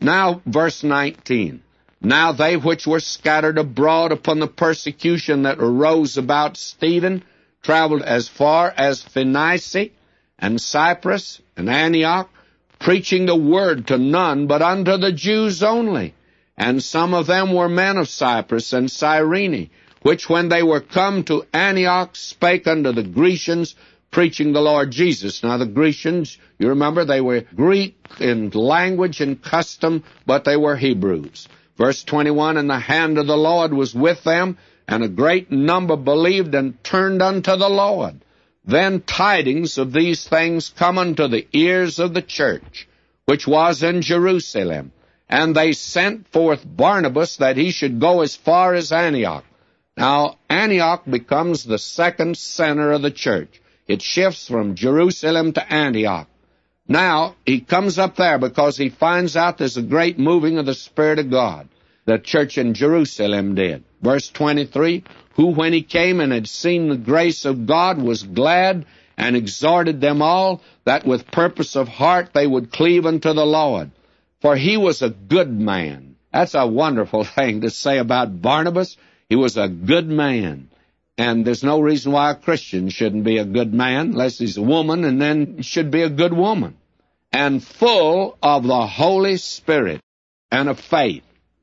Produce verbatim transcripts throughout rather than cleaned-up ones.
Now, verse nineteen. Now they which were scattered abroad upon the persecution that arose about Stephen traveled as far as Phoenicia and Cyprus and Antioch, preaching the word to none but unto the Jews only. And some of them were men of Cyprus and Cyrene, which when they were come to Antioch spake unto the Grecians, preaching the Lord Jesus. Now the Grecians, you remember, they were Greek in language and custom, but they were Hebrews. Verse twenty-one, and the hand of the Lord was with them, and a great number believed and turned unto the Lord. Then tidings of these things come unto the ears of the church, which was in Jerusalem. And they sent forth Barnabas that he should go as far as Antioch. Now, Antioch becomes the second center of the church. It shifts from Jerusalem to Antioch. Now, he comes up there because he finds out there's a great moving of the Spirit of God. The church in Jerusalem did. Verse twenty-three, who when he came and had seen the grace of God was glad and exhorted them all that with purpose of heart they would cleave unto the Lord. For he was a good man. That's a wonderful thing to say about Barnabas. He was a good man. And there's no reason why a Christian shouldn't be a good man, unless he's a woman, and then should be a good woman. And full of the Holy Spirit and of faith.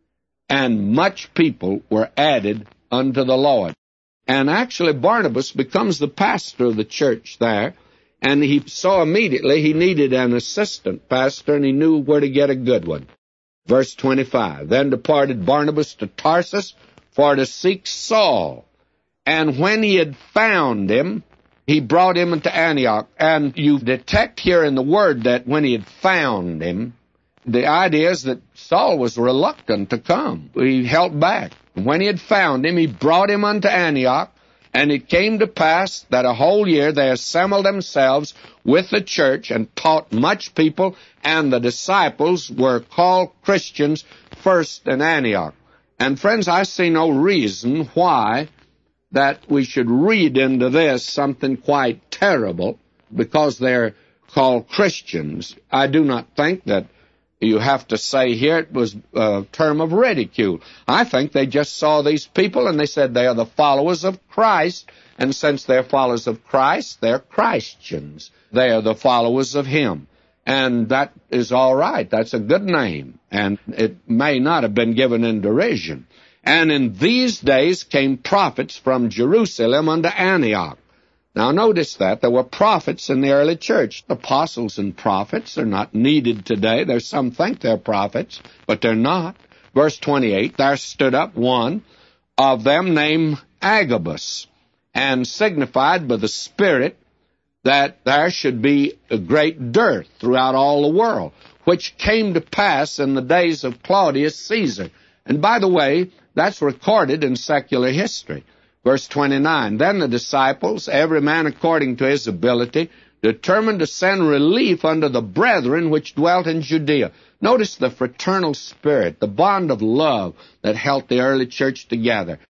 And much people were added unto the Lord. And actually Barnabas becomes the pastor of the church there, and he saw immediately he needed an assistant pastor, and he knew where to get a good one. Verse twenty-five, then departed Barnabas to Tarsus for to seek Saul. And when he had found him, he brought him into Antioch. And you detect here in the word that when he had found him, the idea is that Saul was reluctant to come. He held back. When he had found him, he brought him unto Antioch. And it came to pass that a whole year they assembled themselves with the church and taught much people, and the disciples were called Christians first in Antioch. And friends, I see no reason why that we should read into this something quite terrible because they're called Christians. I do not think that you have to say here it was a term of ridicule. I think they just saw these people and they said they are the followers of Christ, and since they're followers of Christ, they're Christians. They are the followers of Him. And that is all right. That's a good name, and it may not have been given in derision. And in these days came prophets from Jerusalem unto Antioch. Now notice that there were prophets in the early church. Apostles and prophets are not needed today. There's some think they're prophets, but they're not. Verse twenty-eight, there stood up one of them named Agabus, and signified by the Spirit that there should be a great dearth throughout all the world, which came to pass in the days of Claudius Caesar. And by the way, that's recorded in secular history. Verse twenty-nine, then the disciples, every man according to his ability, determined to send relief unto the brethren which dwelt in Judea. Notice the fraternal spirit, the bond of love that held the early church together.